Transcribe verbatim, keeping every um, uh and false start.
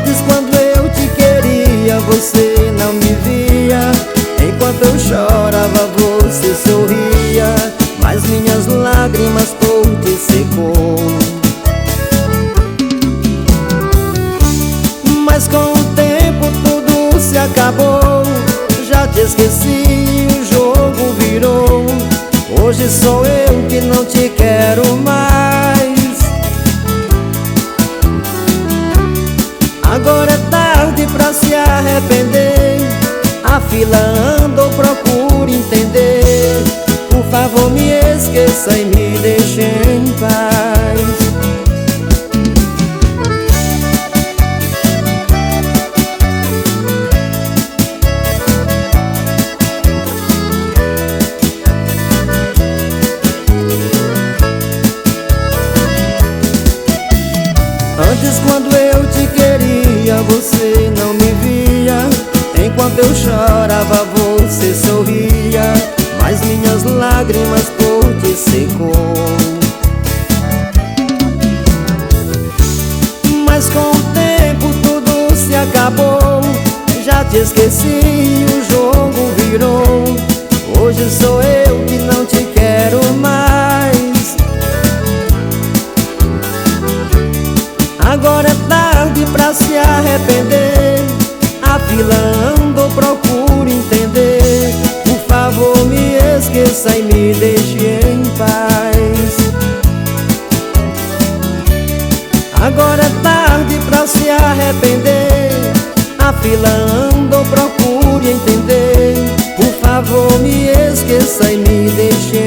Antes, quando eu te queria, você não me via. Enquanto eu chorava, você sorria, mas minhas lágrimas por ti secou. Mas com o tempo tudo se acabou. Já te esqueci, o jogo virou. Hoje sou eu que não te quero mais. Agora é tarde pra se arrepender. A fila anda, eu procuro entender. Por favor, me esqueça e me deixe em paz. Antes, quando eu te queria, você não me via. Enquanto eu chorava, você sorria, mas minhas lágrimas por ti secou. Mas com o tempo tudo se acabou. Já te esqueci, o jogo virou. Hoje sou eu que não te quero mais. Agora é tarde pra se arrepender. A fila anda, eu procuro entender. Por favor, me esqueça e me deixe em paz. Agora é tarde pra se arrepender. A fila anda, eu procuro entender. Por favor, me esqueça e me deixe